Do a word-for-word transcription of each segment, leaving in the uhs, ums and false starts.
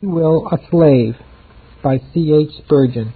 Will a Slave by C H Spurgeon.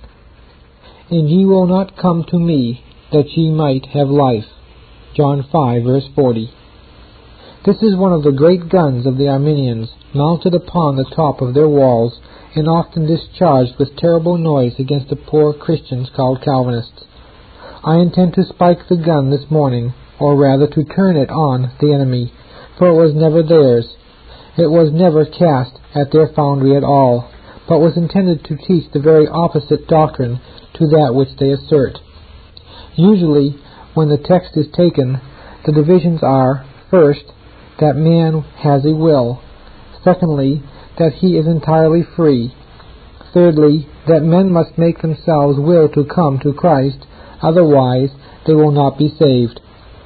And ye will not come to me, that ye might have life. John five, verse forty. This is one of the great guns of the Arminians, mounted upon the top of their walls, and often discharged with terrible noise against the poor Christians called Calvinists. I intend to spike the gun this morning, or rather to turn it on the enemy, for it was never theirs. It was never cast at their foundry at all, but was intended to teach the very opposite doctrine to that which they assert. Usually, when the text is taken, the divisions are, first, that man has a will; secondly, that he is entirely free; thirdly, that men must make themselves will to come to Christ, otherwise they will not be saved.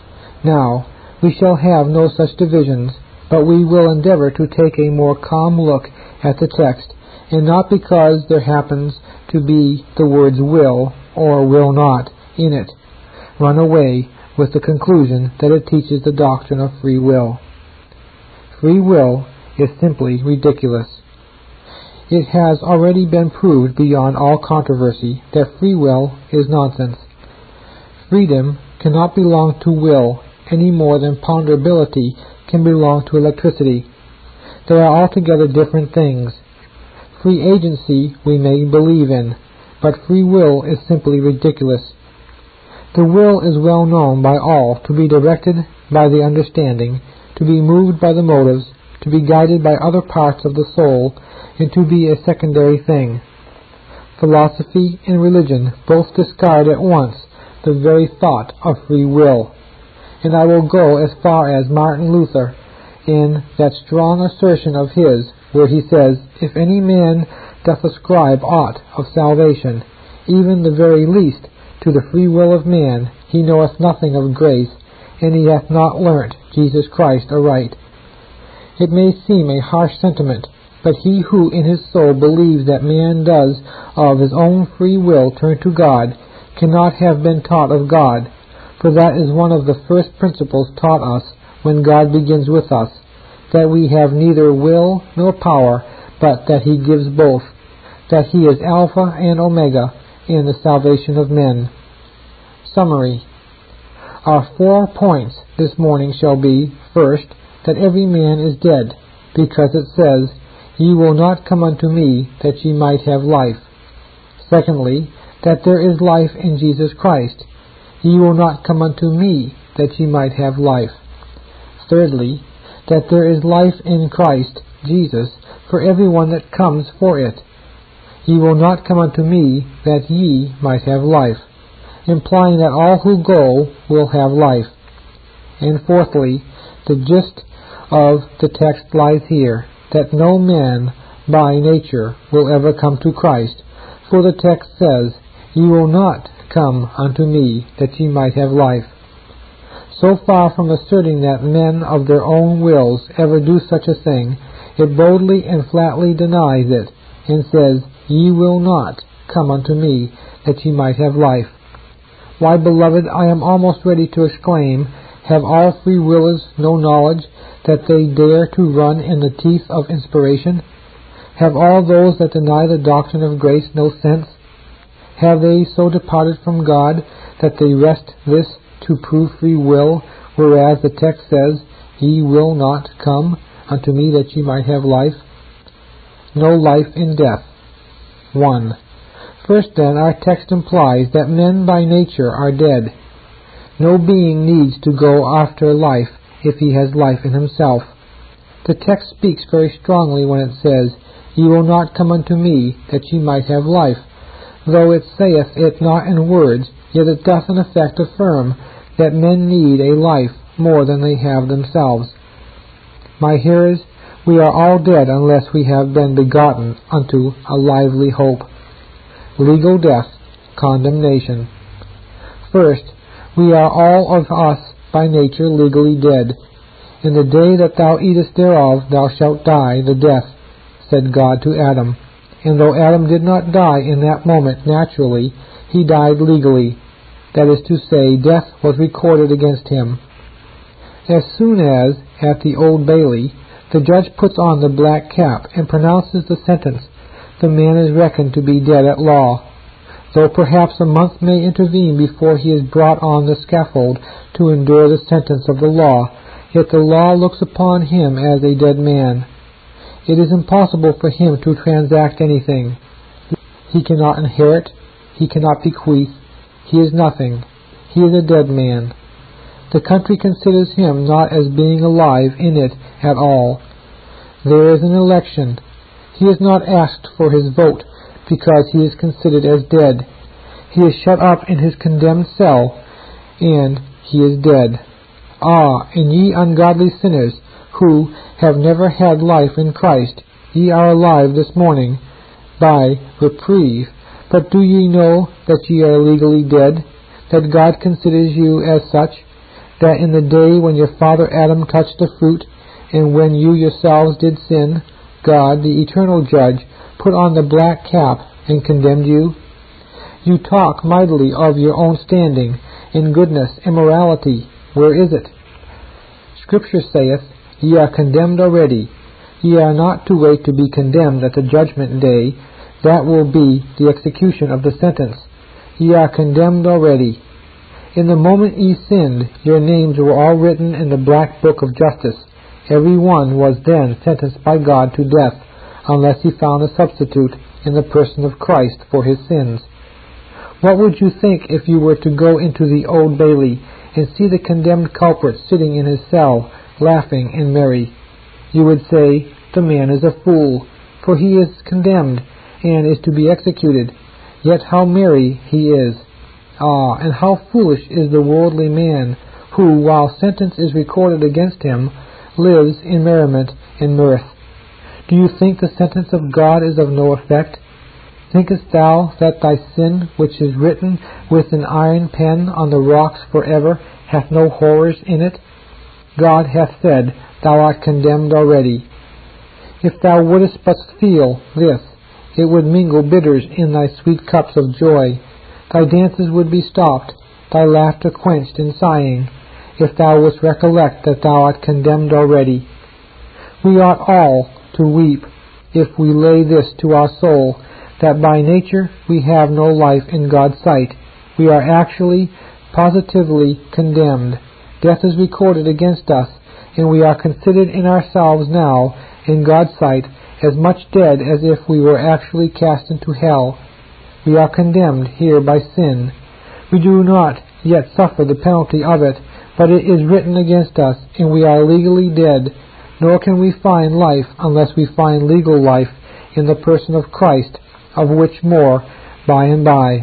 Now, we shall have no such divisions, but we will endeavor to take a more calm look at the text, and not because there happens to be the words will or will not in it, run away with the conclusion that it teaches the doctrine of free will. Free will is simply ridiculous. It has already been proved beyond all controversy that free will is nonsense. Freedom cannot belong to will any more than ponderability can belong to electricity. They are altogether different things. Free agency we may believe in, but free will is simply ridiculous. The will is well known by all to be directed by the understanding, to be moved by the motives, to be guided by other parts of the soul, and to be a secondary thing. Philosophy and religion both discard at once the very thought of free will. And I will go as far as Martin Luther in that strong assertion of his, where he says, If any man doth ascribe aught of salvation, even the very least, to the free will of man, he knoweth nothing of grace, and he hath not learnt Jesus Christ aright. It may seem a harsh sentiment, but he who in his soul believes that man does of his own free will turn to God, cannot have been taught of God, for that is one of the first principles taught us when God begins with us, that we have neither will nor power, but that he gives both, that he is Alpha and Omega in the salvation of men. Summary. Our four points this morning shall be, first, that every man is dead, because it says, Ye will not come unto me, that ye might have life. Secondly, that there is life in Jesus Christ. Ye will not come unto me, that ye might have life. Thirdly, that there is life in Christ Jesus for every one that comes for it. Ye will not come unto me, that ye might have life, implying that all who go will have life. And fourthly, the gist of the text lies here, that no man by nature will ever come to Christ, for the text says, Ye will not come unto me, that ye might have life. So far from asserting that men of their own wills ever do such a thing, it boldly and flatly denies it, and says, Ye will not come unto me, that ye might have life. Why, beloved, I am almost ready to exclaim, have all free willers no knowledge, that they dare to run in the teeth of inspiration? Have all those that deny the doctrine of grace no sense? Have they so departed from God that they wrest this to prove free will, whereas the text says, Ye will not come unto me, that ye might have life? No life in death. one. First then, our text implies that men by nature are dead. No being needs to go after life if he has life in himself. The text speaks very strongly when it says, Ye will not come unto me, that ye might have life. Though it saith it not in words, yet it doth in effect affirm that men need a life more than they have themselves. My hearers, we are all dead unless we have been begotten unto a lively hope. Legal death, condemnation. First, we are all of us by nature legally dead. In the day that thou eatest thereof thou shalt die the death, said God to Adam. And though Adam did not die in that moment naturally, he died legally. That is to say, death was recorded against him. As soon as, at the Old Bailey, The judge puts on the black cap and pronounces the sentence. The man is reckoned to be dead at law. Though perhaps a month may intervene before he is brought on the scaffold to endure the sentence of the law, yet the law looks upon him as a dead man. It is impossible for him to transact anything. He cannot inherit. He cannot bequeath. He is nothing. He is a dead man. The country considers him not as being alive in it at all. There is an election. He is not asked for his vote because he is considered as dead. He is shut up in his condemned cell, and he is dead. Ah, and ye ungodly sinners, who have never had life in Christ, ye are alive this morning by reprieve. But do ye know that ye are legally dead, that God considers you as such, that in the day when your father Adam touched the fruit, and when you yourselves did sin, God, the eternal judge, put on the black cap and condemned you? You talk mightily of your own standing in goodness and morality. Where is it? Scripture saith, Ye are condemned already. Ye are not to wait to be condemned at the judgment day. That will be the execution of the sentence. Ye are condemned already. In the moment ye sinned, your names were all written in the black book of justice. Every one was then sentenced by God to death, unless he found a substitute in the person of Christ for his sins. What would you think if you were to go into the Old Bailey and see the condemned culprit sitting in his cell, laughing and merry? You would say, the man is a fool, for he is condemned, and is to be executed. Yet how merry he is! Ah, and how foolish is the worldly man, who, while sentence is recorded against him, lives in merriment and mirth. Do you think the sentence of God is of no effect? Thinkest thou that thy sin, which is written with an iron pen on the rocks forever, hath no horrors in it? God hath said, Thou art condemned already. If thou wouldest but feel this, it would mingle bitters in thy sweet cups of joy. Thy dances would be stopped, thy laughter quenched in sighing, if thou wouldst recollect that thou art condemned already. We ought all to weep if we lay this to our soul, that by nature we have no life in God's sight. We are actually, positively condemned. Death is recorded against us, and we are considered in ourselves now, in God's sight, as much dead as if we were actually cast into hell. We are condemned here by sin. We do not yet suffer the penalty of it, but it is written against us, and we are legally dead. Nor can we find life unless we find legal life in the person of Christ, of which more by and by.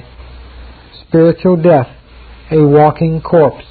Spiritual death, a walking corpse.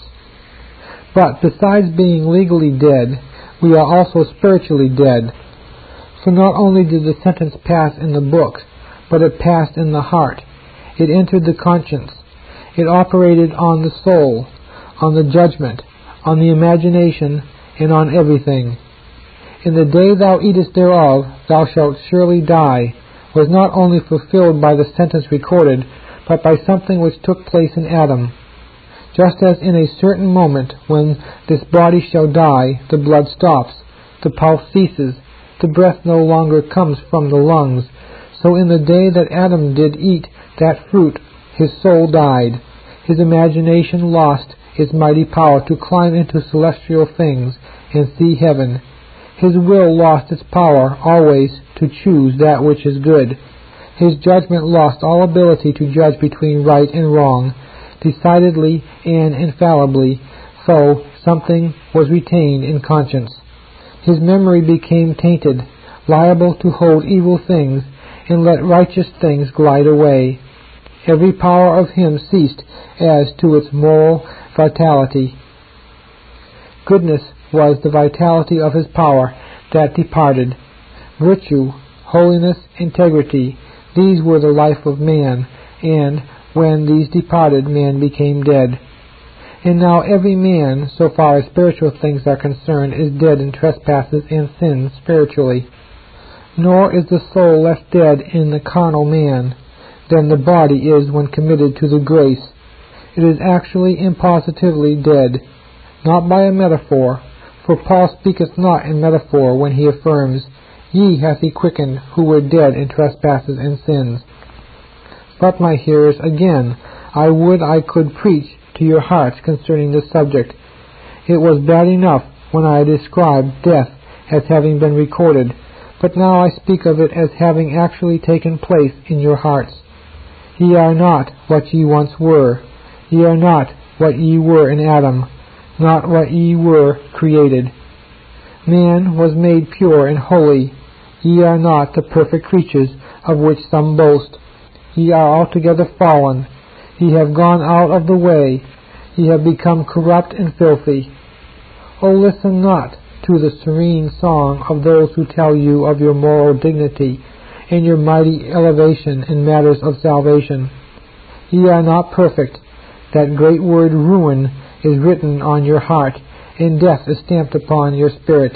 But besides being legally dead, we are also spiritually dead. For not only did the sentence pass in the book, but it passed in the heart. It entered the conscience. It operated on the soul, on the judgment, on the imagination, and on everything. In the day thou eatest thereof, thou shalt surely die, was not only fulfilled by the sentence recorded, but by something which took place in Adam. Just as in a certain moment when this body shall die, the blood stops, the pulse ceases, the breath no longer comes from the lungs, so in the day that Adam did eat that fruit, his soul died. His imagination lost its mighty power to climb into celestial things and see heaven. His will lost its power always to choose that which is good. His judgment lost all ability to judge between right and wrong, decidedly and infallibly, so something was retained in conscience. His memory became tainted, liable to hold evil things, and let righteous things glide away. Every power of him ceased as to its moral vitality. Goodness was the vitality of his power that departed. Virtue, holiness, integrity, these were the life of man, and when these departed, man became dead. And now every man, so far as spiritual things are concerned, is dead in trespasses and sins spiritually. Nor is the soul less dead in the carnal man than the body is when committed to the grace. It is actually and positively dead, not by a metaphor, For Paul speaketh not in metaphor when he affirms, Ye hath he quickened who were dead in trespasses and sins. But, my hearers, again, I would I could preach to your hearts concerning this subject. It was bad enough when I described death as having been recorded, but now I speak of it as having actually taken place in your hearts. Ye are not what ye once were. Ye are not what ye were in Adam, not what ye were created. Man was made pure and holy. Ye are not the perfect creatures of which some boast. Ye are altogether fallen. Ye have gone out of the way. Ye have become corrupt and filthy. O listen not to the serene song of those who tell you of your moral dignity and your mighty elevation in matters of salvation. Ye are not perfect. That great word ruin is written on your heart, and death is stamped upon your spirit.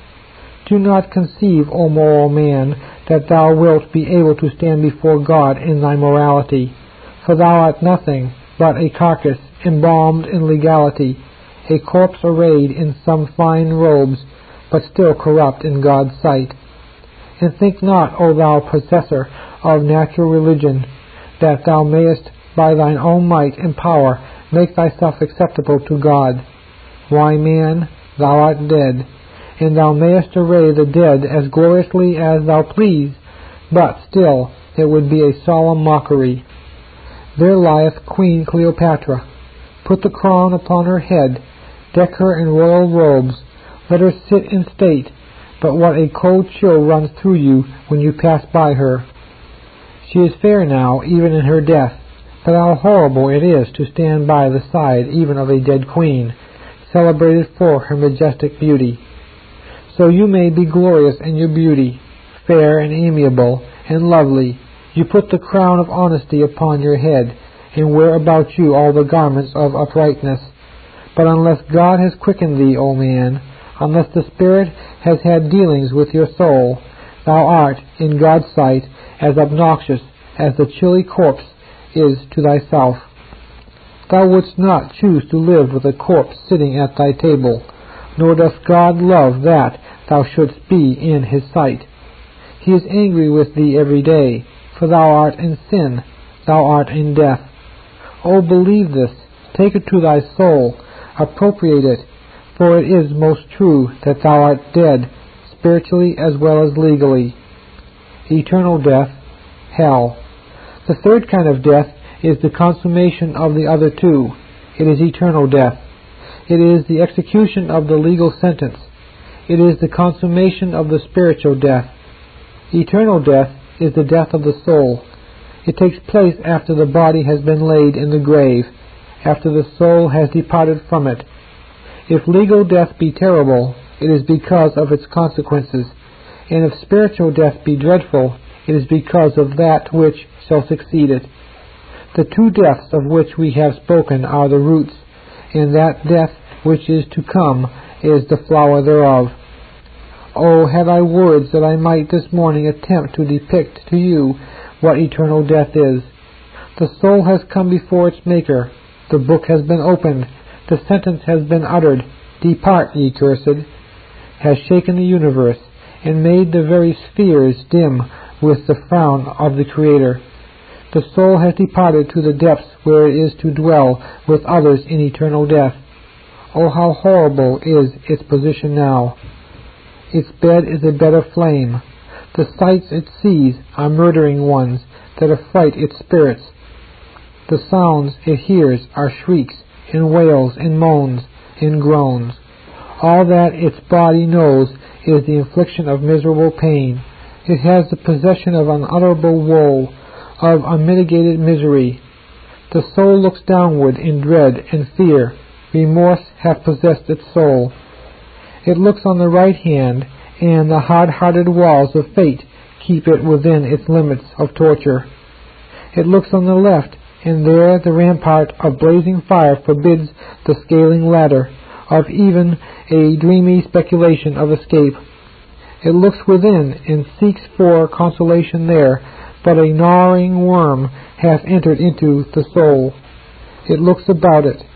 Do not conceive, O moral man, that thou wilt be able to stand before God in thy morality, for thou art nothing but a carcass embalmed in legality, a corpse arrayed in some fine robes, but still corrupt in God's sight. And think not, O thou possessor of natural religion, that thou mayest by thine own might and power make thyself acceptable to God. Why, man, thou art dead, and thou mayest array the dead as gloriously as thou please, but still it would be a solemn mockery. There lieth Queen Cleopatra. Put the crown upon her head, deck her in royal robes, let her sit in state, but what a cold chill runs through you when you pass by her. She is fair now, even in her death, but how horrible it is to stand by the side even of a dead queen, celebrated for her majestic beauty. So you may be glorious in your beauty, fair and amiable and lovely. You put the crown of honesty upon your head, and wear about you all the garments of uprightness. But unless God has quickened thee, O man, unless the Spirit has had dealings with your soul, thou art, in God's sight, as obnoxious as the chilly corpse is to thyself. Thou wouldst not choose to live with a corpse sitting at thy table, nor doth God love that thou shouldst be in his sight. He is angry with thee every day, for thou art in sin, thou art in death. O believe this, take it to thy soul, appropriate it, for it is most true that thou art dead, spiritually as well as legally. Eternal death, hell. The third kind of death is the consummation of the other two. It is eternal death. It is the execution of the legal sentence. It is the consummation of the spiritual death. Eternal death is the death of the soul. It takes place after the body has been laid in the grave, after the soul has departed from it. If legal death be terrible, it is because of its consequences, and if spiritual death be dreadful, it is because of that which shall succeed it. The two deaths of which we have spoken are the roots, and that death which is to come is the flower thereof. Oh, had I words that I might this morning attempt to depict to you what eternal death is. The soul has come before its Maker. The book has been opened. The sentence has been uttered. Depart, ye cursed. Has shaken the universe, and made the very spheres dim with the frown of the Creator. The soul has departed to the depths where it is to dwell with others in eternal death. Oh, how horrible is its position now! Its bed is a bed of flame. The sights it sees are murdering ones that affright its spirits. The sounds it hears are shrieks, and wails, and moans, and groans. All that its body knows is the infliction of miserable pain. It has the possession of unutterable woe, of unmitigated misery. The soul looks downward in dread and fear. Remorse hath possessed its soul. It looks on the right hand, and the hard-hearted walls of fate keep it within its limits of torture. It looks on the left, and there the rampart of blazing fire forbids the scaling ladder of even a dreamy speculation of escape. It looks within, and seeks for consolation there, but a gnawing worm hath entered into the soul. It looks about it,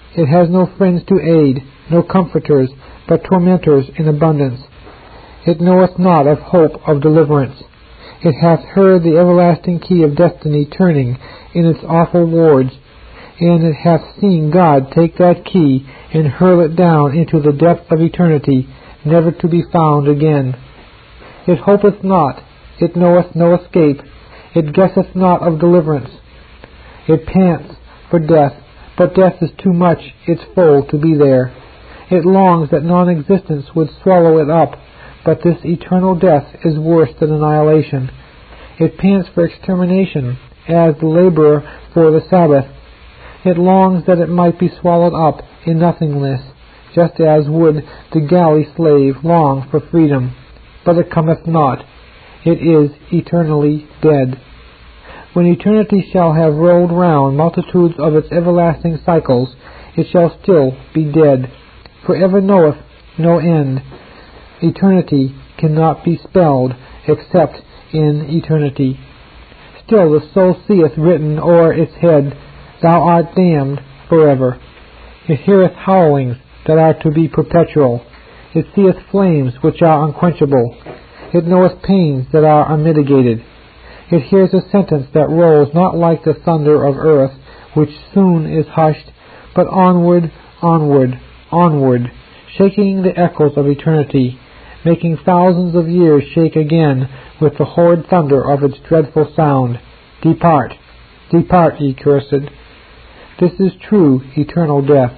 It has no friends to aid, no comforters, but tormentors in abundance. It knoweth not of hope of deliverance. It hath heard the everlasting key of destiny turning in its awful wards, and it hath seen God take that key and hurl it down into the depths of eternity, never to be found again. It hopeth not, it knoweth no escape, it guesseth not of deliverance. It pants for death, but death is too much its foe to be there. It longs that non-existence would swallow it up, but this eternal death is worse than annihilation. It pants for extermination, as the laborer for the Sabbath. It longs that it might be swallowed up in nothingness, just as would the galley slave long for freedom. But it cometh not. It is eternally dead. When eternity shall have rolled round multitudes of its everlasting cycles, it shall still be dead. Forever knoweth no end. Eternity cannot be spelled except in eternity. Still the soul seeth written o'er its head, Thou art damned forever. It heareth howlings that are to be perpetual. It seeth flames which are unquenchable. It knoweth pains that are unmitigated. It hears a sentence that rolls not like the thunder of earth, which soon is hushed, but onward, onward, onward, shaking the echoes of eternity, making thousands of years shake again with the horrid thunder of its dreadful sound. Depart, depart, ye cursed. This is true eternal death.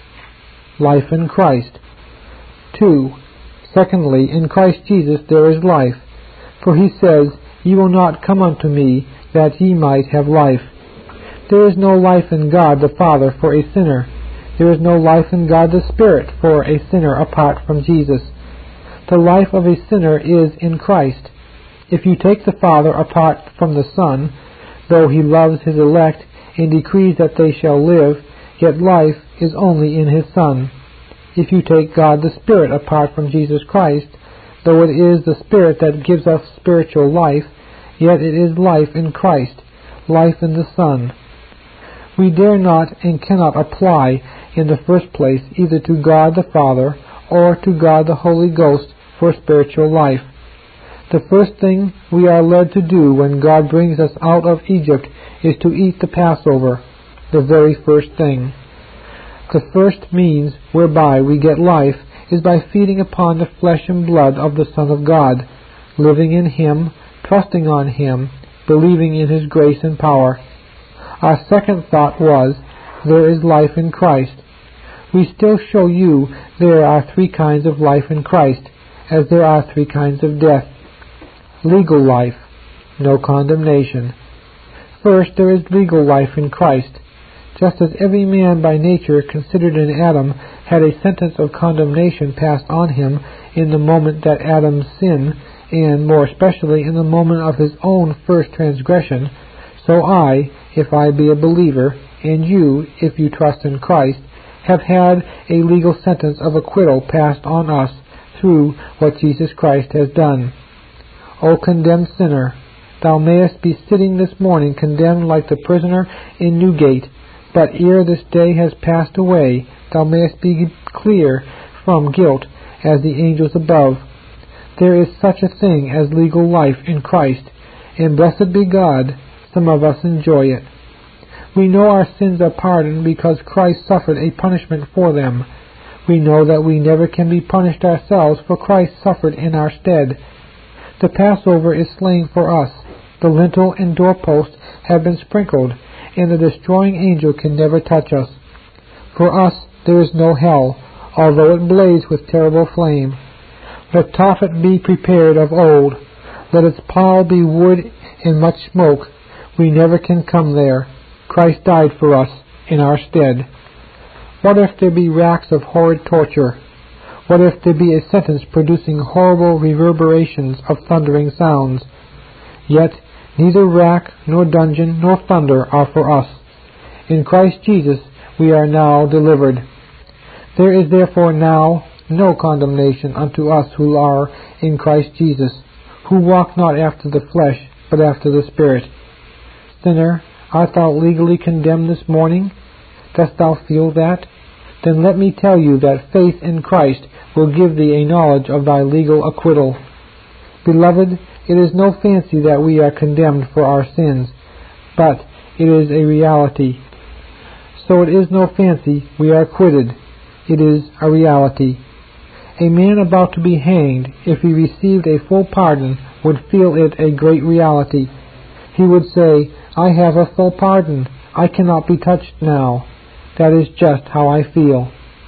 Life in Christ. Two. Secondly, in Christ Jesus there is life. For he says, Ye will not come unto me, that ye might have life. There is no life in God the Father for a sinner. There is no life in God the Spirit for a sinner apart from Jesus. The life of a sinner is in Christ. If you take the Father apart from the Son, though he loves his elect and decrees that they shall live, yet life is only in his Son. If you take God the Spirit apart from Jesus Christ, though it is the Spirit that gives us spiritual life, yet it is life in Christ, life in the Son. We dare not and cannot apply in the first place either to God the Father or to God the Holy Ghost for spiritual life. The first thing we are led to do when God brings us out of Egypt is to eat the Passover, the very first thing. The first means whereby we get life is by feeding upon the flesh and blood of the Son of God, living in Him, trusting on Him, believing in His grace and power. Our second thought was, there is life in Christ. We still show you there are three kinds of life in Christ, as there are three kinds of death. Legal life, no condemnation. First, there is legal life in Christ. Just as every man by nature considered in Adam had a sentence of condemnation passed on him in the moment that Adam's sin, and more especially in the moment of his own first transgression, so I, if I be a believer, and you, if you trust in Christ, have had a legal sentence of acquittal passed on us through what Jesus Christ has done. O condemned sinner, thou mayest be sitting this morning condemned like the prisoner in Newgate, but ere this day has passed away, thou mayest be clear from guilt as the angels above. There is such a thing as legal life in Christ, and blessed be God, some of us enjoy it. We know our sins are pardoned because Christ suffered a punishment for them. We know that we never can be punished ourselves, for Christ suffered in our stead. The Passover is slain for us. The lintel and doorpost have been sprinkled, and the destroying angel can never touch us. For us there is no hell, although it blaze with terrible flame. Let Tophet be prepared of old. Let its pile be wood and much smoke. We never can come there. Christ died for us in our stead. What if there be racks of horrid torture? What if there be a sentence producing horrible reverberations of thundering sounds? Yet neither rack, nor dungeon, nor thunder are for us. In Christ Jesus we are now delivered. There is therefore now no condemnation unto us who are in Christ Jesus, who walk not after the flesh, but after the Spirit. Sinner, art thou legally condemned this morning? Dost thou feel that? then let me tell you that faith in Christ will give thee a knowledge of thy legal acquittal. Beloved, it is no fancy that we are condemned for our sins, but it is a reality. So it is no fancy we are acquitted. It is a reality. A man about to be hanged, if he received a full pardon, would feel it a great reality. He would say, I have a full pardon. I cannot be touched now. That is just how I feel.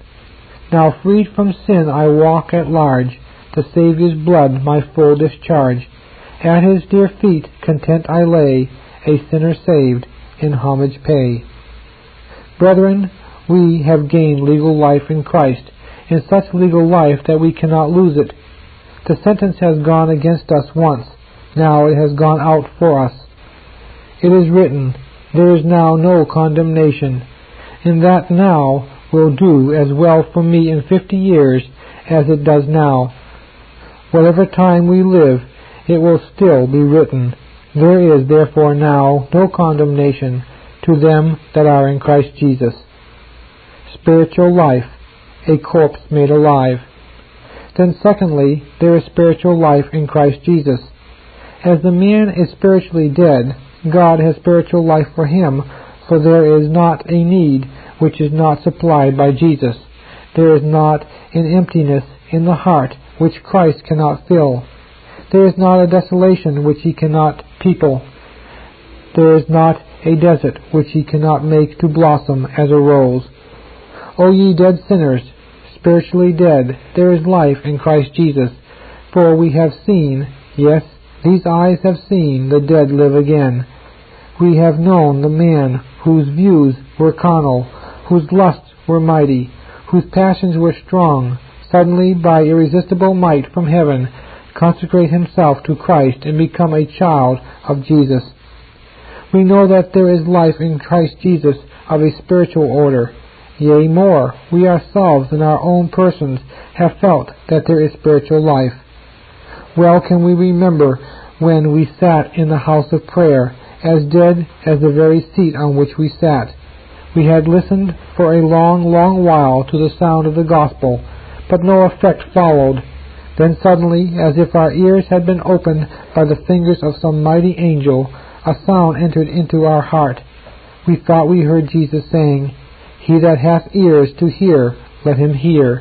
Now freed from sin I walk at large, the Saviour's blood my full discharge. At his dear feet content I lay, a sinner saved, in homage pay. Brethren, we have gained legal life in Christ, in such legal life that we cannot lose it. The sentence has gone against us once, now it has gone out for us. It is written, there is now no condemnation, and that now will do as well for me in fifty years as it does now. Whatever time we live, it will still be written, there is therefore now no condemnation to them that are in Christ Jesus. Spiritual life, a corpse made alive. Then secondly, there is spiritual life in Christ Jesus. As the man is spiritually dead, God has spiritual life for him, for there is not a need which is not supplied by Jesus. There is not an emptiness in the heart which Christ cannot fill. There is not a desolation which he cannot people. There is not a desert which he cannot make to blossom as a rose. O ye dead sinners, spiritually dead, there is life in Christ Jesus. For we have seen, yes, these eyes have seen the dead live again. We have known the man whose views were carnal, whose lusts were mighty, whose passions were strong, suddenly by irresistible might from heaven consecrate himself to Christ and become a child of Jesus. We know that there is life in Christ Jesus of a spiritual order. Yea, more, we ourselves in our own persons have felt that there is spiritual life. Well can we remember when we sat in the house of prayer, as dead as the very seat on which we sat. We had listened for a long, long while to the sound of the gospel, but no effect followed. Then suddenly, as if our ears had been opened by the fingers of some mighty angel, a sound entered into our heart. We thought we heard Jesus saying, He that hath ears to hear, let him hear.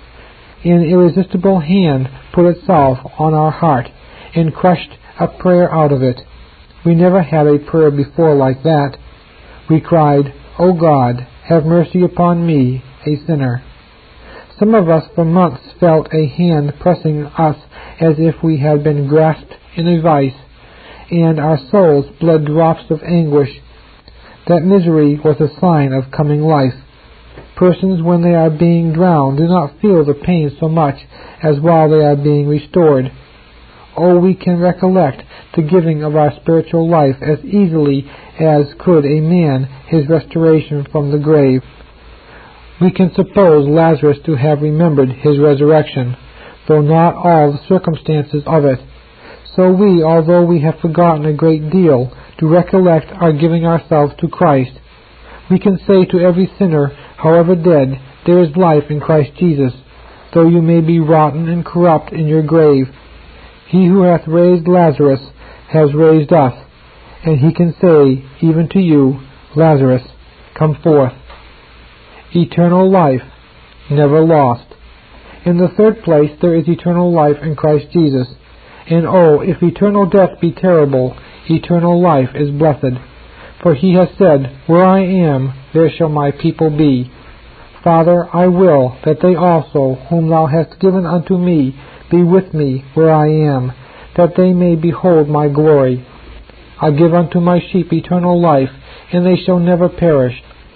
An irresistible hand put itself on our heart, and crushed a prayer out of it. We never had a prayer before like that. We cried, O God, have mercy upon me, a sinner. Some of us for months felt a hand pressing us as if we had been grasped in a vice, and our souls bled drops of anguish. That misery was a sign of coming life. Persons, when they are being drowned, do not feel the pain so much as while they are being restored. Oh, we can recollect the giving of our spiritual life as easily as could a man his restoration from the grave. We can suppose Lazarus to have remembered his resurrection, though not all the circumstances of it. So we, although we have forgotten a great deal, do recollect our giving ourselves to Christ. We can say to every sinner, however dead, there is life in Christ Jesus, though you may be rotten and corrupt in your grave. He who hath raised Lazarus has raised us, and he can say even to you, Lazarus, come forth. Eternal life, never lost. In the third place, there is eternal life in Christ Jesus. And oh, if eternal death be terrible, eternal life is blessed. For he has said, Where I am, there shall my people be. Father, I will that they also, whom thou hast given unto me, be with me where I am, that they may behold my glory. I give unto my sheep eternal life, and they shall never perish.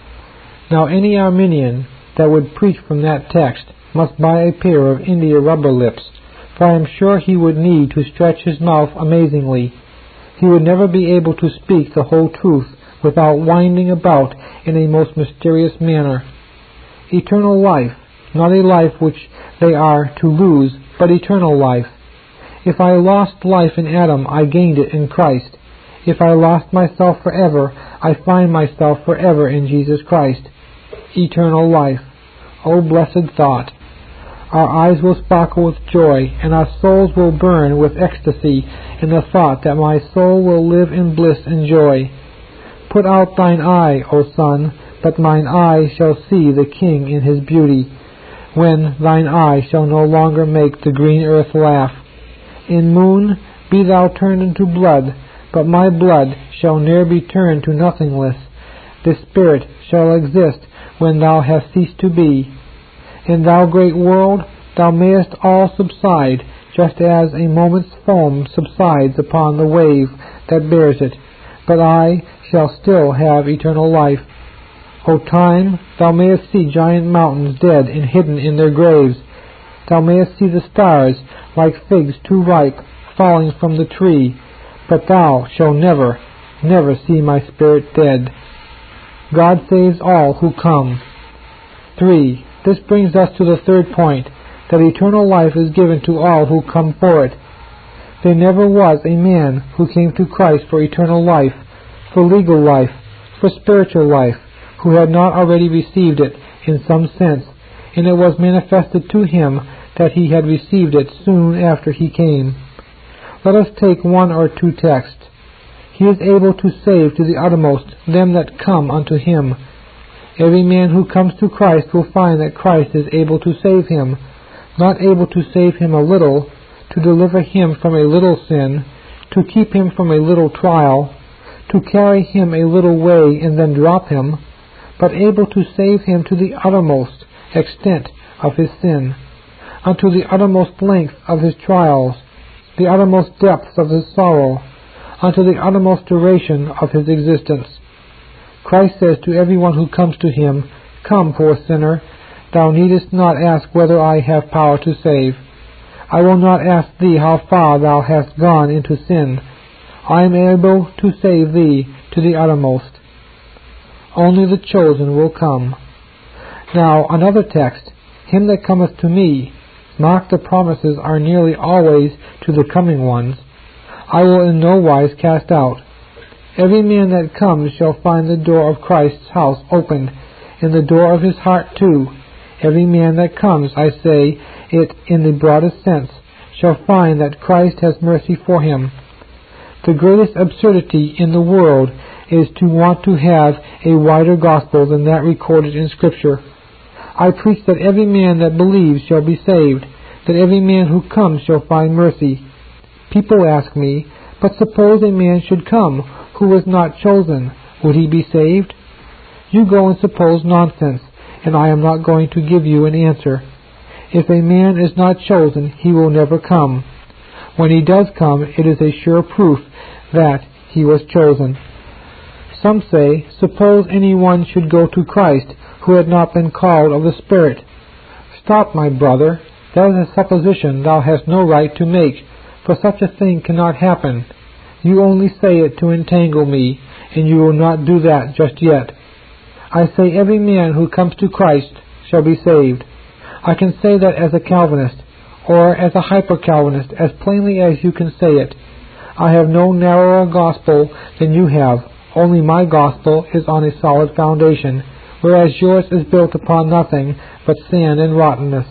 Now any Arminian that would preach from that text must buy a pair of India rubber lips, for I am sure he would need to stretch his mouth amazingly. He would never be able to speak the whole truth without winding about in a most mysterious manner. Eternal life, not a life which they are to lose, but eternal life. If I lost life in Adam, I gained it in Christ. If I lost myself forever, I find myself forever in Jesus Christ. Eternal life. O blessed thought! Our eyes will sparkle with joy, and our souls will burn with ecstasy in the thought that my soul will live in bliss and joy. Put out thine eye, O sun, that mine eye shall see the King in his beauty, when thine eye shall no longer make the green earth laugh. In moon, be thou turned into blood, but my blood shall ne'er be turned to nothingness. The spirit shall exist when thou hast ceased to be. In thou great world, thou mayest all subside, just as a moment's foam subsides upon the wave that bears it, but I shall still have eternal life. O time, thou mayest see giant mountains dead and hidden in their graves. Thou mayest see the stars, like figs too ripe, falling from the tree, but thou shalt never, never see my spirit dead. God saves all who come. Three. This brings us to the third point, that eternal life is given to all who come for it. There never was a man who came to Christ for eternal life, for legal life, for spiritual life, who had not already received it in some sense, and it was manifested to him that he had received it soon after he came. Let us take one or two texts. He is able to save to the uttermost them that come unto him. Every man who comes to Christ will find that Christ is able to save him, not able to save him a little, to deliver him from a little sin, to keep him from a little trial, to carry him a little way and then drop him, but able to save him to the uttermost extent of his sin, unto the uttermost length of his trials, the uttermost depths of his sorrow, unto the uttermost duration of his existence. Christ says to everyone who comes to him, Come, poor sinner, thou needest not ask whether I have power to save. I will not ask thee how far thou hast gone into sin. I am able to save thee to the uttermost. Only the chosen will come. Now another text, Him that cometh to me. Mark, the promises are nearly always to the coming ones. I will in no wise cast out. Every man that comes shall find the door of Christ's house opened, and the door of his heart too. Every man that comes, I say it in the broadest sense, shall find that Christ has mercy for him. The greatest absurdity in the world is to want to have a wider gospel than that recorded in Scripture. I preach that every man that believes shall be saved, that every man who comes shall find mercy. People ask me, but suppose a man should come who was not chosen, would he be saved? You go and suppose nonsense, and I am not going to give you an answer. If a man is not chosen, he will never come. When he does come, it is a sure proof that he was chosen. Some say, suppose anyone should go to Christ who had not been called of the Spirit. Stop, my brother. That is a supposition thou hast no right to make, for such a thing cannot happen. You only say it to entangle me, and you will not do that just yet. I say every man who comes to Christ shall be saved. I can say that as a Calvinist, or as a hyper-Calvinist, as plainly as you can say it. I have no narrower gospel than you have, only my gospel is on a solid foundation, whereas yours is built upon nothing but sand and rottenness.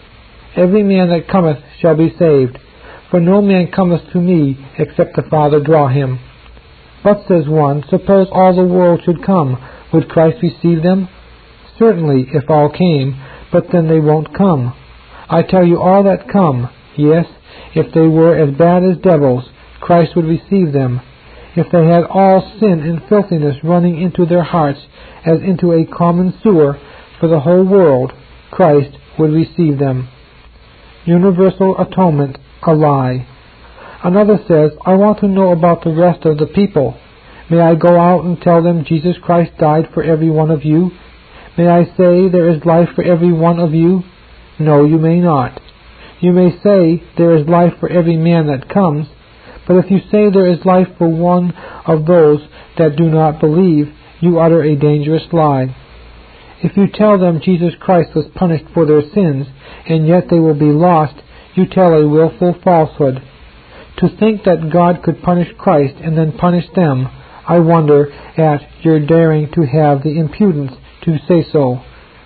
Every man that cometh shall be saved, for no man cometh to me except the Father draw him. But, says one, suppose all the world should come, would Christ receive them? Certainly, if all came, but then they won't come. I tell you, all that come, yes, if they were as bad as devils, Christ would receive them. If they had all sin and filthiness running into their hearts as into a common sewer for the whole world, Christ would receive them. Universal atonement, a lie. Another says, I want to know about the rest of the people. May I go out and tell them Jesus Christ died for every one of you? May I say there is life for every one of you? No, you may not. You may say there is life for every man that comes, but if you say there is life for one of those that do not believe, you utter a dangerous lie. If you tell them Jesus Christ was punished for their sins, and yet they will be lost, you tell a willful falsehood. To think that God could punish Christ and then punish them, I wonder at your daring to have the impudence to say so.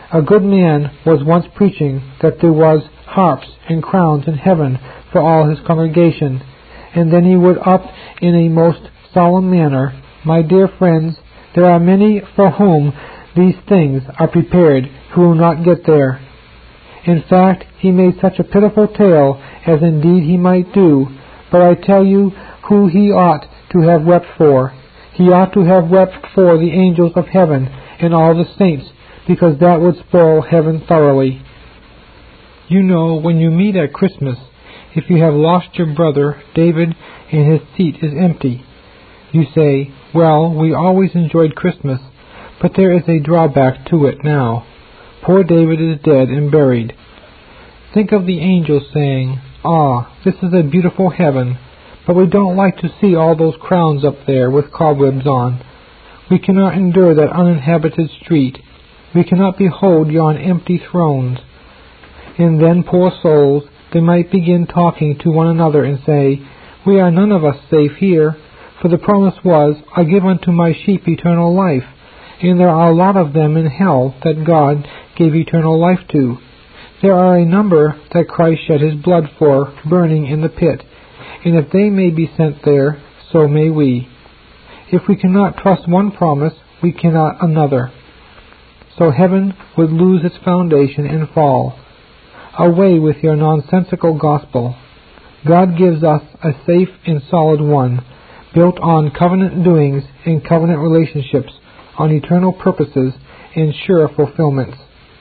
A good man was once preaching that there was harps and crowns in heaven for all his congregation, and then he would up in a most solemn manner, "My dear friends, there are many for whom these things are prepared who will not get there." In fact, he made such a pitiful tale, as indeed he might do, but I tell you who he ought to have wept for. He ought to have wept for the angels of heaven and all the saints, because that would spoil heaven thoroughly. You know, when you meet at Christmas, if you have lost your brother David and his seat is empty, you say, "Well, we always enjoyed Christmas, but there is a drawback to it now. Poor David is dead and buried." Think of the angels saying, "Ah, this is a beautiful heaven, but we don't like to see all those crowns up there with cobwebs on. We cannot endure that uninhabited street. We cannot behold yon empty thrones." And then, poor souls, they might begin talking to one another and say, "We are none of us safe here, for the promise was, 'I give unto my sheep eternal life,' and there are a lot of them in hell that God gave eternal life to. There are a number that Christ shed his blood for, burning in the pit, and if they may be sent there, so may we. If we cannot trust one promise, we cannot another. So heaven would lose its foundation and fall. Away with your nonsensical gospel. God gives us a safe and solid one, built on covenant doings and covenant relationships, on eternal purposes and sure fulfillments.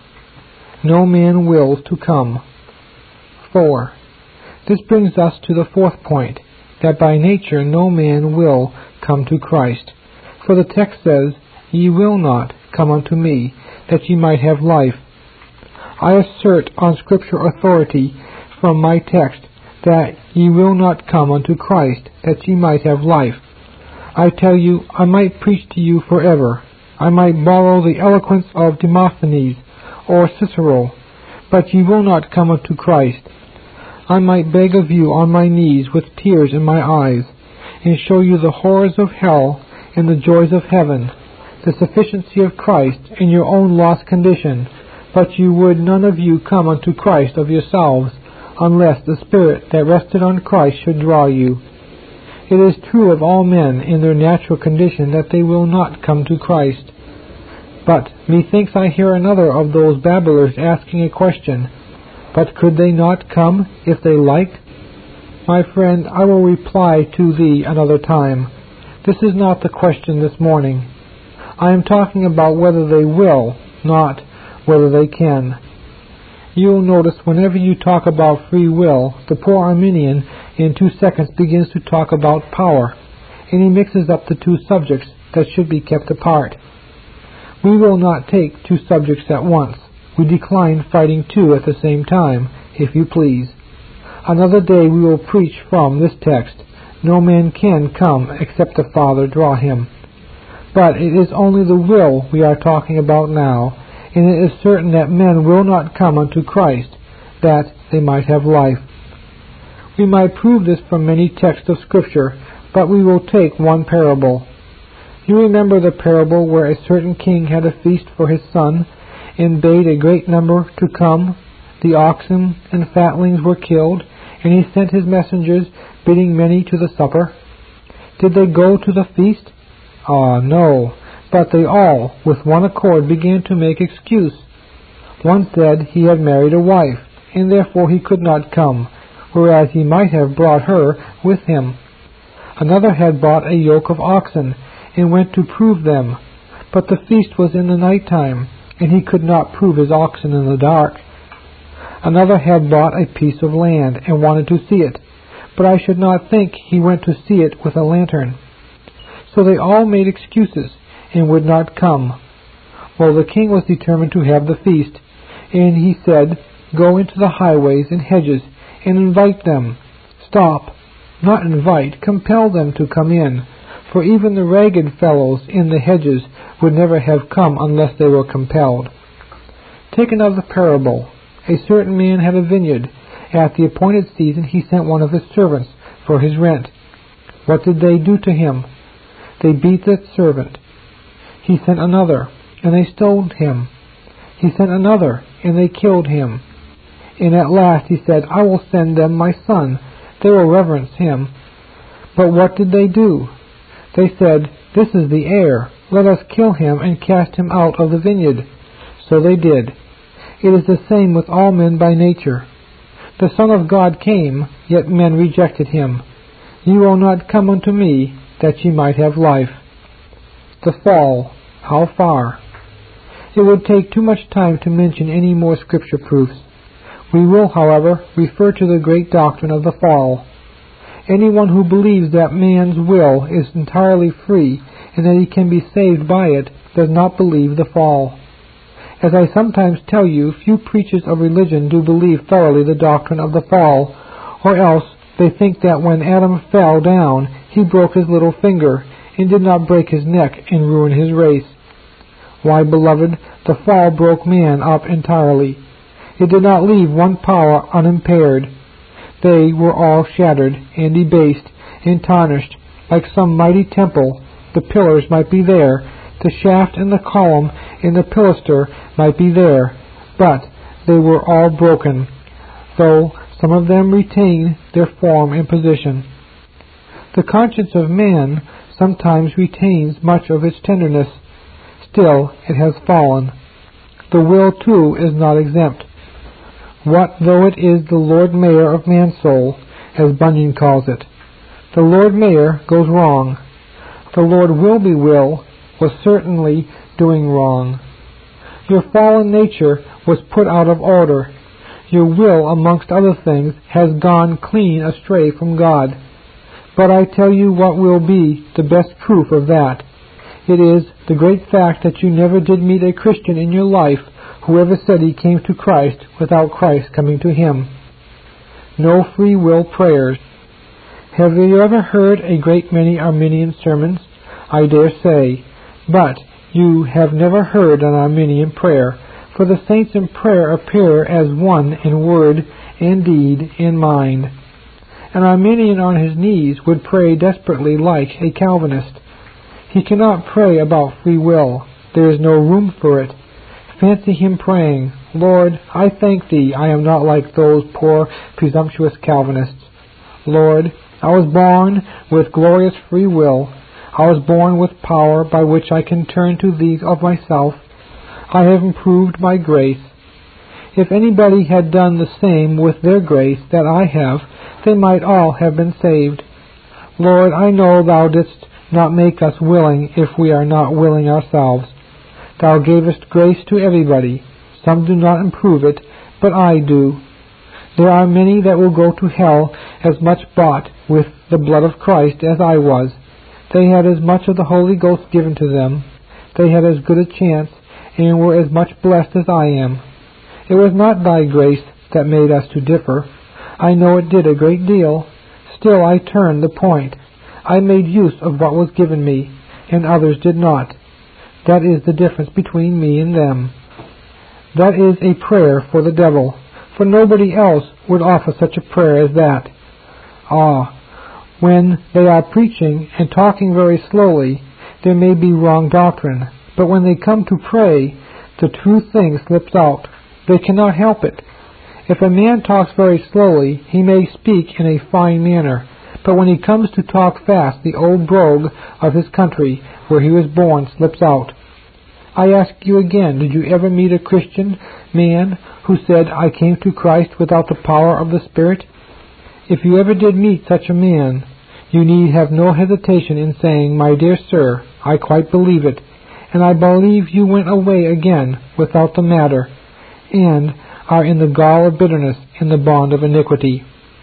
No man wills to come. Four. This brings us to the fourth point, that by nature no man will come to Christ. For the text says, "Ye will not come unto me, that ye might have life." I assert on Scripture authority from my text that ye will not come unto Christ, that ye might have life. I tell you, I might preach to you forever. I might borrow the eloquence of Demosthenes or Cicero, but ye will not come unto Christ. I might beg of you on my knees with tears in my eyes, and show you the horrors of hell and the joys of heaven, the sufficiency of Christ in your own lost condition, but you would none of you come unto Christ of yourselves, unless the Spirit that rested on Christ should draw you. It is true of all men in their natural condition that they will not come to Christ. But methinks I hear another of those babblers asking a question, "But could they not come if they liked?" My friend, I will reply to thee another time. This is not the question this morning. I am talking about whether they will, not whether they can. You will notice whenever you talk about free will, the poor Arminian in two seconds begins to talk about power, and he mixes up the two subjects that should be kept apart. We will not take two subjects at once. We decline fighting two at the same time, if you please. Another day we will preach from this text, "No man can come except the Father draw him." But it is only the will we are talking about now, and it is certain that men will not come unto Christ, that they might have life. We might prove this from many texts of Scripture, but we will take one parable. You remember the parable where a certain king had a feast for his son, and bade a great number to come. The oxen and fatlings were killed, and he sent his messengers, bidding many to the supper. Did they go to the feast? Ah, no. But they all, with one accord, began to make excuse. One said he had married a wife, and therefore he could not come, whereas he might have brought her with him. Another had bought a yoke of oxen, and went to prove them. But the feast was in the night time, and he could not prove his oxen in the dark. Another had bought a piece of land, and wanted to see it, but I should not think he went to see it with a lantern. So they all made excuses, and would not come. Well, the king was determined to have the feast, and he said, "Go into the highways and hedges, and invite them." Stop, not invite, compel them to come in, for even the ragged fellows in the hedges would never have come unless they were compelled. Take another parable. A certain man had a vineyard. At the appointed season he sent one of his servants for his rent. What did they do to him? They beat that servant. He sent another, and they stoned him. He sent another, and they killed him. And at last he said, I will send them my son. They will reverence him. But what did they do? They said, This is the heir. Let us kill him and cast him out of the vineyard. So they did. It is the same with all men by nature. The Son of God came, yet men rejected him. Ye will not come unto me, that ye might have life. The fall, how far? It would take too much time to mention any more scripture proofs. We will, however, refer to the great doctrine of the fall. Anyone who believes that man's will is entirely free and that he can be saved by it does not believe the fall. As I sometimes tell you, few preachers of religion do believe thoroughly the doctrine of the fall, or else they think that when Adam fell down, he broke his little finger and did not break his neck and ruin his race. Why, beloved, the fall broke man up entirely. It did not leave one power unimpaired. They were all shattered and debased and tarnished. Like some mighty temple, the pillars might be there, the shaft and the column and the pilaster might be there, but they were all broken, though some of them retain their form and position. The conscience of man sometimes retains much of its tenderness. Still, it has fallen. The will, too, is not exempt. What though it is the Lord Mayor of man's soul, as Bunyan calls it? The Lord Mayor goes wrong. The Lord Will-be-will was certainly doing wrong. Your fallen nature was put out of order. Your will, amongst other things, has gone clean astray from God. But I tell you what will be the best proof of that. It is the great fact that you never did meet a Christian in your life who ever said he came to Christ without Christ coming to him. No free will prayers. Have you ever heard a great many Arminian sermons? I dare say. But you have never heard an Arminian prayer, for the saints in prayer appear as one in word and deed and mind. An Arminian on his knees would pray desperately like a Calvinist. He cannot pray about free will. There is no room for it. Fancy him praying, Lord, I thank Thee I am not like those poor presumptuous Calvinists. Lord, I was born with glorious free will. I was born with power by which I can turn to Thee of myself. I have improved by grace. If anybody had done the same with their grace that I have, they might all have been saved. Lord, I know Thou didst not make us willing if we are not willing ourselves. Thou gavest grace to everybody. Some do not improve it, but I do. There are many that will go to hell as much bought with the blood of Christ as I was. They had as much of the Holy Ghost given to them. They had as good a chance, and were as much blessed as I am. It was not Thy grace that made us to differ. I know it did a great deal. Still I turned the point. I made use of what was given me, and others did not. That is the difference between me and them. That is a prayer for the devil, for nobody else would offer such a prayer as that. Ah, when they are preaching and talking very slowly, there may be wrong doctrine, but when they come to pray, the true thing slips out. They cannot help it. If a man talks very slowly, he may speak in a fine manner, but when he comes to talk fast, the old brogue of his country, where he was born, slips out. I ask you again, did you ever meet a Christian man who said, I came to Christ without the power of the Spirit? If you ever did meet such a man, you need have no hesitation in saying, My dear sir, I quite believe it, and I believe you went away again without the matter, and are in the gall of bitterness and the bond of iniquity.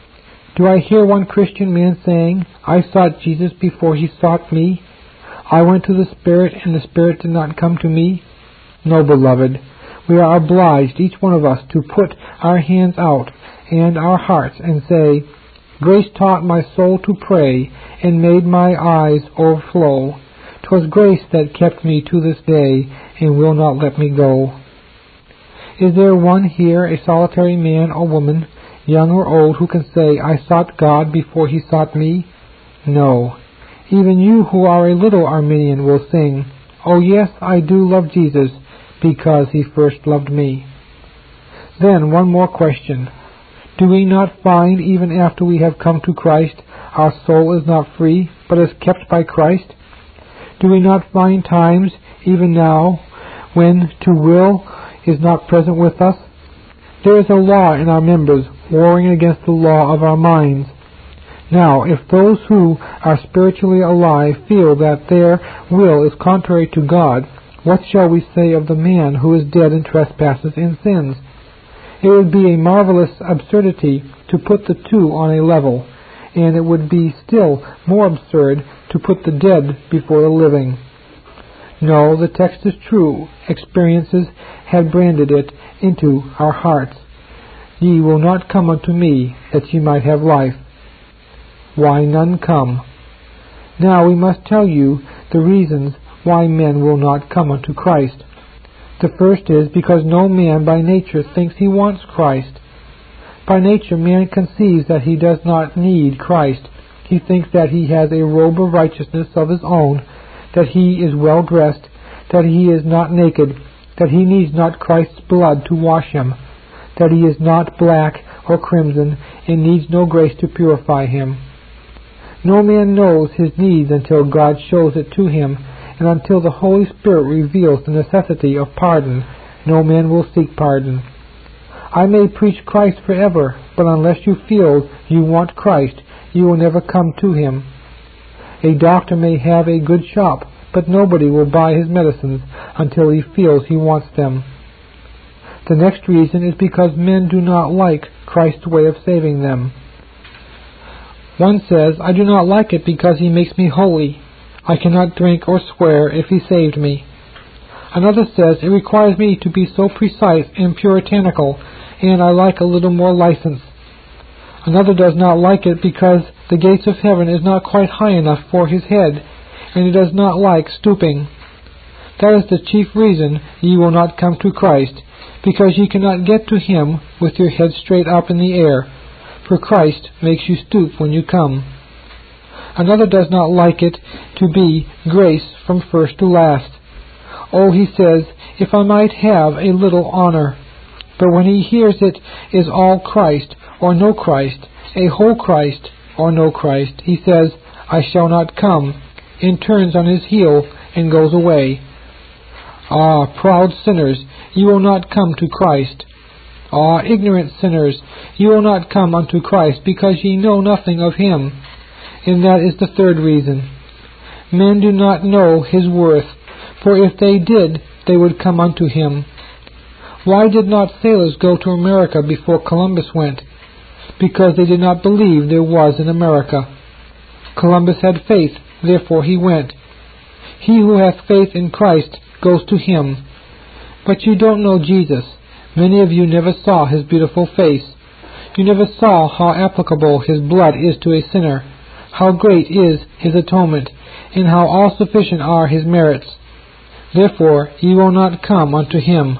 Do I hear one Christian man saying, I sought Jesus before he sought me? I went to the Spirit, and the Spirit did not come to me? No, beloved, we are obliged, each one of us, to put our hands out and our hearts and say, Grace taught my soul to pray, and made my eyes overflow. 'Twas grace that kept me to this day, and will not let me go. Is there one here, a solitary man or woman, young or old, who can say, I sought God before he sought me? No. Even you who are a little Arminian will sing, Oh yes, I do love Jesus, because he first loved me. Then one more question. Do we not find, even after we have come to Christ, our soul is not free, but is kept by Christ? Do we not find times, even now, when to will is not present with us? There is a law in our members, warring against the law of our minds. Now, if those who are spiritually alive feel that their will is contrary to God, what shall we say of the man who is dead in trespasses and sins? It would be a marvelous absurdity to put the two on a level, and it would be still more absurd to put the dead before the living. No, the text is true. Experiences had branded it into our hearts. Ye will not come unto me, that ye might have life. Why none come? Now we must tell you the reasons why men will not come unto Christ. The first is because no man by nature thinks he wants Christ. By nature man conceives that he does not need Christ. He thinks that he has a robe of righteousness of his own, that he is well dressed, that he is not naked, that he needs not Christ's blood to wash him, that he is not black or crimson, and needs no grace to purify him. No man knows his needs until God shows it to him, and until the Holy Spirit reveals the necessity of pardon. No man will seek pardon. I may preach Christ forever, but unless you feel you want Christ, you will never come to him. A doctor may have a good shop, but nobody will buy his medicines until he feels he wants them. The next reason is because men do not like Christ's way of saving them. One says, I do not like it because he makes me holy. I cannot drink or swear if he saved me. Another says, it requires me to be so precise and puritanical, and I like a little more license. Another does not like it because the gates of heaven is not quite high enough for his head, and he does not like stooping. That is the chief reason ye will not come to Christ, because ye cannot get to him with your head straight up in the air, for Christ makes you stoop when you come. Another does not like it to be grace from first to last. Oh, he says, if I might have a little honor. But when he hears it is all Christ or no Christ, a whole Christ or no Christ, he says, I shall not come, and turns on his heel and goes away. Ah, proud sinners, ye will not come to Christ. Ah, ignorant sinners, ye will not come unto Christ, because ye know nothing of him. And that is the third reason. Men do not know his worth, for if they did, they would come unto him. Why did not sailors go to America before Columbus went? Because they did not believe there was an America. Columbus had faith, therefore he went. He who hath faith in Christ goes to him. But you don't know Jesus. Many of you never saw his beautiful face. You never saw how applicable his blood is to a sinner, how great is his atonement, and how all-sufficient are his merits. Therefore ye will not come unto him.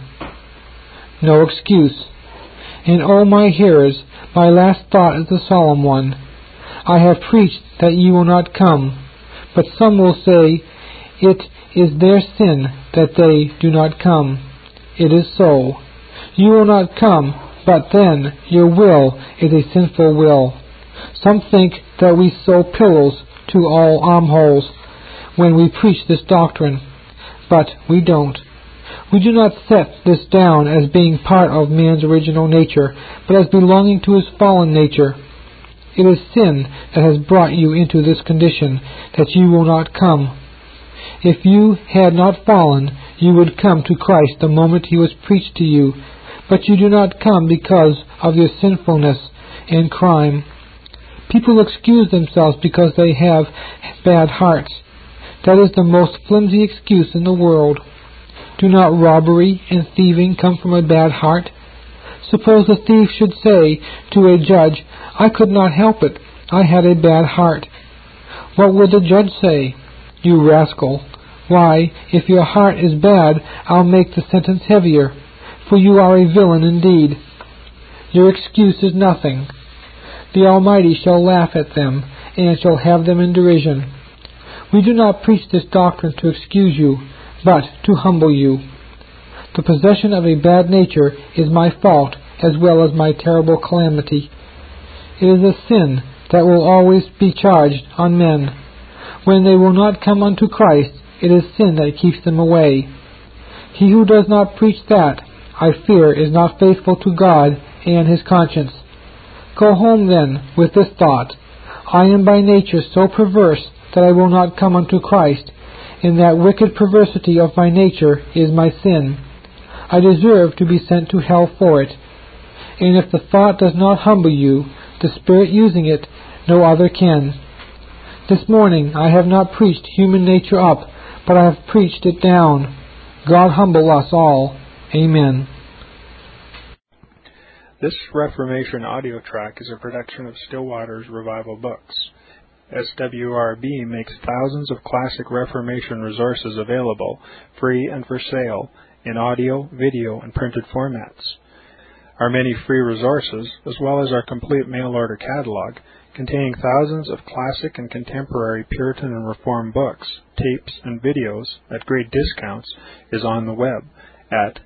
No excuse. And O my hearers, my last thought is a solemn one. I have preached that ye will not come, but some will say, it is their sin that they do not come. It is so. You will not come, but then your will is a sinful will. Some think that we sew pillows to all armholes when we preach this doctrine, but we don't. We do not set this down as being part of man's original nature, but as belonging to his fallen nature. It is sin that has brought you into this condition, that you will not come. If you had not fallen, you would come to Christ the moment he was preached to you, but you do not come because of your sinfulness and crime. People excuse themselves because they have bad hearts. That is the most flimsy excuse in the world. Do not robbery and thieving come from a bad heart? Suppose a thief should say to a judge, I could not help it, I had a bad heart. What would the judge say? You rascal! Why, if your heart is bad, I'll make the sentence heavier, for you are a villain indeed. Your excuse is nothing. The Almighty shall laugh at them, and shall have them in derision. We do not preach this doctrine to excuse you, but to humble you. The possession of a bad nature is my fault as well as my terrible calamity. It is a sin that will always be charged on men. When they will not come unto Christ, it is sin that keeps them away. He who does not preach that, I fear, is not faithful to God and his conscience. Go home then with this thought: I am by nature so perverse that I will not come unto Christ, and that wicked perversity of my nature is my sin. I deserve to be sent to hell for it. And if the thought does not humble you, the Spirit using it, no other can. This morning I have not preached human nature up, but I have preached it down. God humble us all. Amen. This Reformation audio track is a production of Stillwater's Revival Books. S W R B makes thousands of classic Reformation resources available, free and for sale, in audio, video, and printed formats. Our many free resources, as well as our complete mail-order catalog, containing thousands of classic and contemporary Puritan and Reformed books, tapes, and videos at great discounts, is on the web at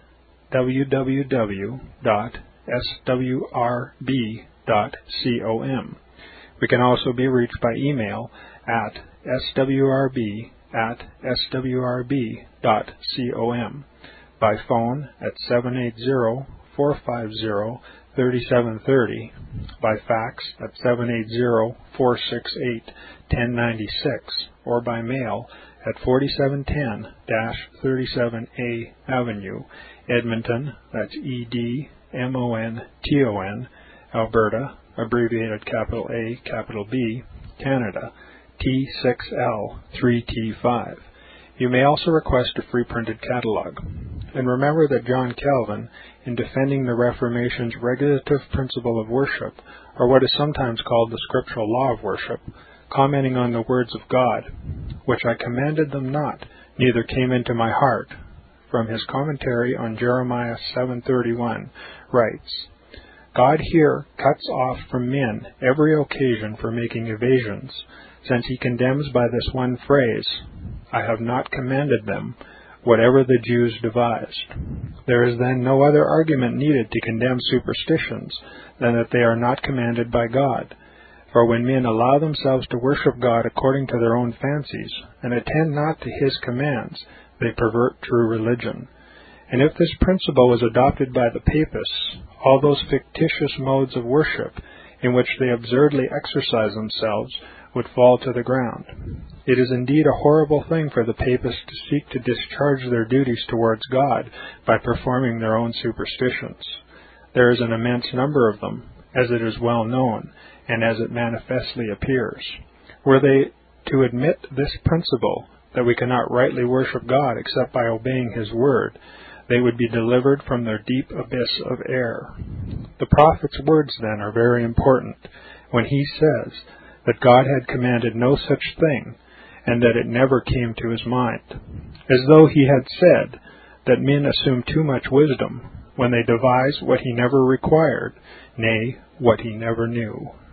w w w dot s w r b dot com. We can also be reached by email at s w r b at s w r b dot com, by phone at seven eight zero, four five zero, three seven three zero, by fax at seven eight zero, four six eight, one zero nine six, or by mail at forty-seven ten thirty-seven A Avenue, Edmonton, that's E D M O N T O N, Alberta, abbreviated capital A, capital B, Canada, T six L three T five. You may also request a free printed catalog. And remember that John Calvin, in defending the Reformation's regulative principle of worship, or what is sometimes called the scriptural law of worship, commenting on the words of God, which I commanded them not, neither came into my heart, from his commentary on Jeremiah seven thirty-one, writes, God here cuts off from men every occasion for making evasions, since he condemns by this one phrase, I have not commanded them, whatever the Jews devised. There is then no other argument needed to condemn superstitions than that they are not commanded by God. For when men allow themselves to worship God according to their own fancies, and attend not to his commands, they pervert true religion. And if this principle was adopted by the Papists, all those fictitious modes of worship in which they absurdly exercise themselves would fall to the ground. It is indeed a horrible thing for the Papists to seek to discharge their duties towards God by performing their own superstitions. There is an immense number of them, as it is well known, and as it manifestly appears. Were they to admit this principle, that we cannot rightly worship God except by obeying his word, they would be delivered from their deep abyss of error. The prophet's words, then, are very important, when he says that God had commanded no such thing, and that it never came to his mind, as though he had said that men assume too much wisdom when they devise what he never required, nay, what he never knew.